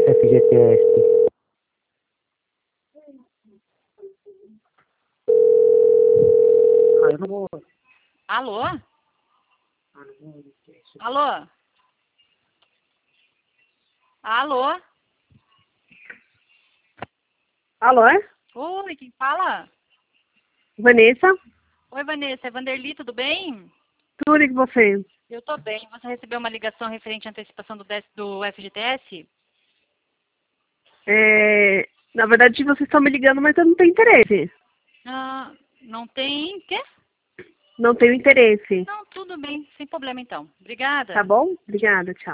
FGTS. Alô? Alô? Alô? Alô? Oi, quem fala? Vanessa? Oi, Vanessa, é Vanderly, tudo bem? Tudo e com você? Eu tô bem. Você recebeu uma ligação referente à antecipação do FGTS? Na verdade, vocês estão me ligando, mas eu não tenho interesse. Ah, não tem quê? Não tenho interesse. Não, tudo bem, sem problema então. Tá Obrigada. bom? Obrigada, tchau.